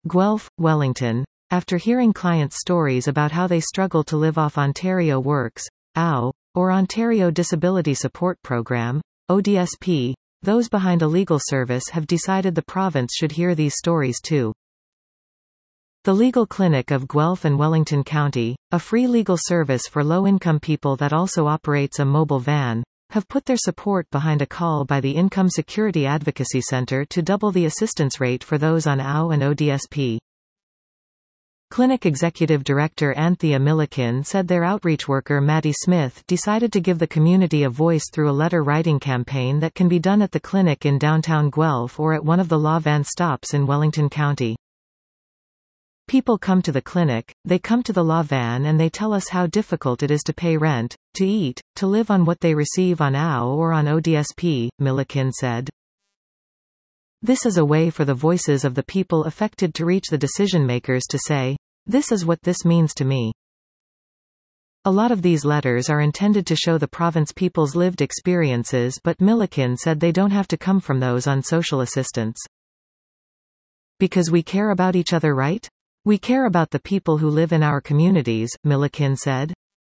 Guelph, Wellington. After hearing clients' stories about how they struggle to live off Ontario Works, OW, or Ontario Disability Support Program, ODSP, those behind a legal service have decided the province should hear these stories too. The Legal Clinic of Guelph and Wellington County, a free legal service for low-income people that also operates a mobile van, have put their support behind a call by the Income Security Advocacy Centre to double the assistance rate for those on OW and ODSP. Clinic Executive Director Anthea Milliken said their outreach worker Maddie Smith decided to give the community a voice through a letter-writing campaign that can be done at the clinic in downtown Guelph or at one of the law van stops in Wellington County. People come to the clinic, they come to the law van and they tell us how difficult it is to pay rent, to eat, to live on what they receive on OW or on ODSP, Milliken said. This is a way for the voices of the people affected to reach the decision-makers to say, "This is what this means to me." A lot of these letters are intended to show the province people's lived experiences, but Milliken said they don't have to come from those on social assistance. Because we care about each other, right? We care about the people who live in our communities, Milliken said.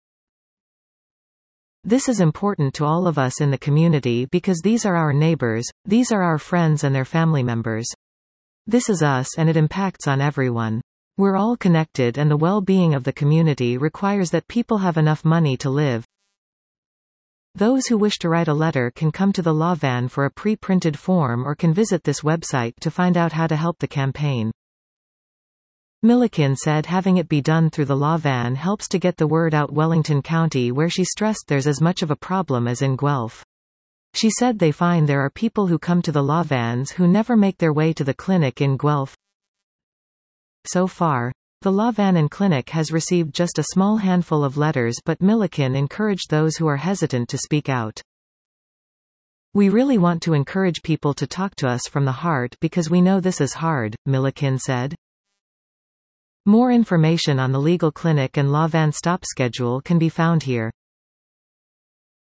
This is important to all of us in the community because these are our neighbors, these are our friends and their family members. This is us and it impacts on everyone. We're all connected and the well-being of the community requires that people have enough money to live. Those who wish to write a letter can come to the law van for a pre-printed form or can visit this website to find out how to help the campaign. Milliken said having it be done through the law van helps to get the word out Wellington County, where she stressed there's as much of a problem as in Guelph. She said they find there are people who come to the law vans who never make their way to the clinic in Guelph. So far, the law van and clinic has received just a small handful of letters, but Milliken encouraged those who are hesitant to speak out. We really want to encourage people to talk to us from the heart because we know this is hard, Milliken said. More information on the legal clinic and law van stop schedule can be found here.